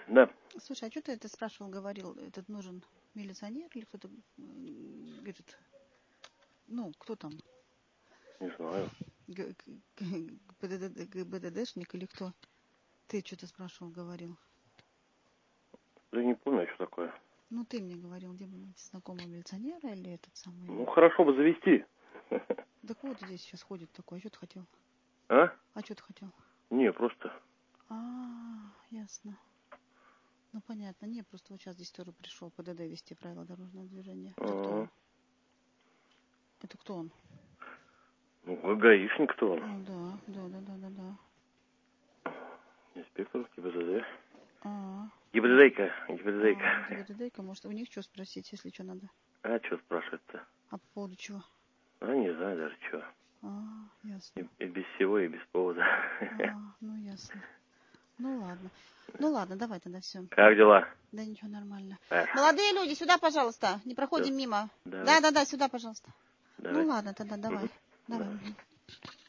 Да. Слушай, а что ты это спрашивал, говорил, этот нужен милиционер или кто-то, говорит, ну, кто там? Не знаю. ГБДДшник или кто? Ты что-то спрашивал, говорил. Да не помню, что такое. Ну, ты мне говорил, где был знакомый милиционера или этот самый... Ну, хорошо бы завести. Так вот здесь сейчас ходит такой, а что ты хотел? А? А что ты хотел? Не, просто. Ясно. Ну, понятно. Не, просто вот сейчас здесь тоже пришел ПДД вести правила дорожного движения. Это кто он? Это кто он? Ну, гаишник кто он? Ну, да. Инспектор ГИБДД. ГИБДД. ГИБДД. ГИБДД, может, у них что спросить, если что надо? А что спрашивать-то? А по поводу чего? А не знаю даже чего. Ясно. И без всего, и без повода. Ну, ясно. Ну, ладно, давай тогда все. Как дела? Да ничего, нормально. Молодые люди, сюда, пожалуйста. Не проходим мимо. Да, сюда, пожалуйста. Давай. Ну, ладно, тогда давай. Давай.